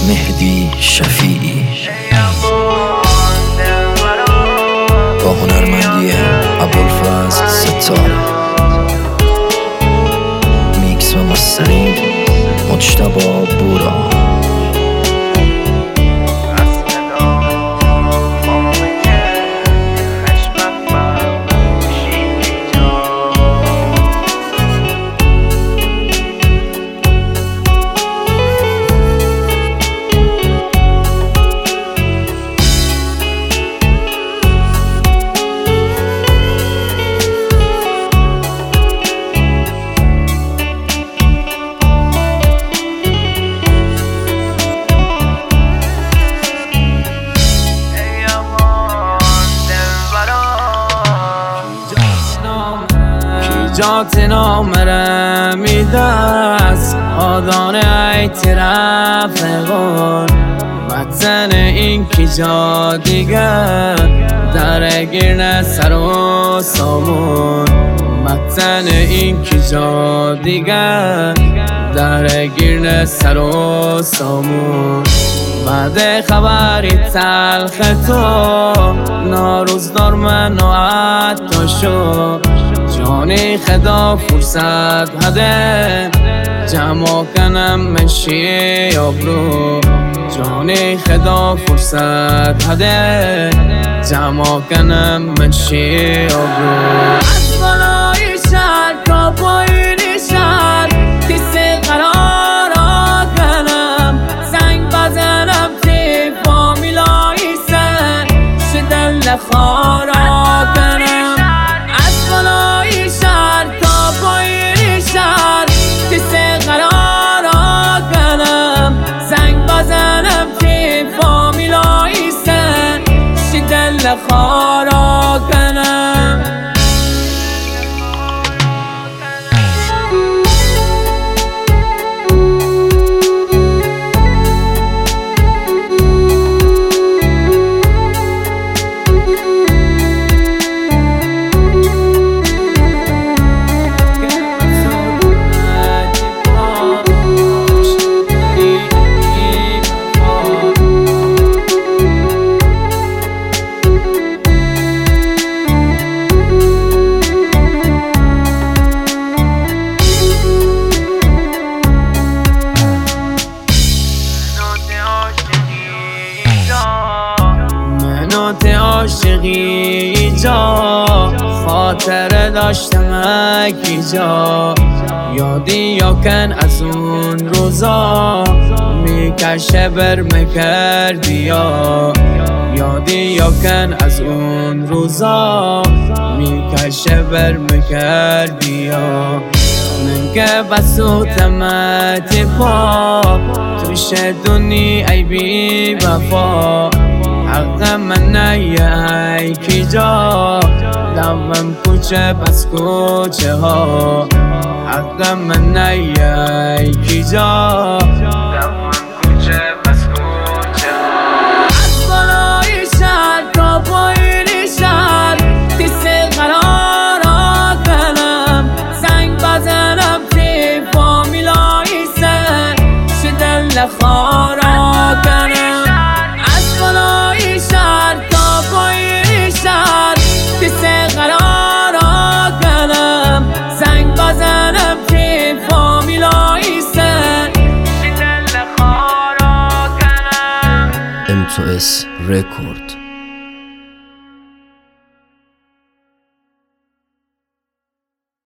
مهدی شفیعی با هنرمندی ابوالفضل ستاره، میکس و مسترینگ مجتبی بورا. جات نامره میدست آدان ای رفقان، وطن این کی جا دیگر درگیر نه سر و سامون، وطن این کی جا دیگر درگیر نه سر و سامون. بعد خبری تلخ تو ناروزدار من و حتی شو، جانی خدا فرصت هده جمع کنم منشی آبرو، جانی خدا فرصت هده جمع کنم منشی آبرو. از بالای شهر تا پایین شهر کسی قرار کنم، زنگ بزنم تی فامیلای سر شدل خارا کنم. از بالای شهر تا پایین شهر کسی قرار کنم، زنگ بزنم تی فامیلای سر شدل خارا کنم. عاشقی جا خاطر داشتم اکی جا، یادی یا کن از اون روزا میکشه بر مکردی یا، یادی یا کن از اون روزا میکشه بر مکردی یا. من که بسوتمت پا توش دونی ای بی وفا، حق من ای کی جا دوم کوچه پس کوچه ها، حق من ای کی جا دوم کوچه پس کوچه ها. از بالای شهر تا پایین شهر کسی قرار کنم، زنگ بزنم تی فامیلای سر شدل خارا کنم. از بالای شهر تا پایین شهر کسی قرار کنم، زنگ بزنم تی فامیلای سر شدل خارا کنم. M2S Record.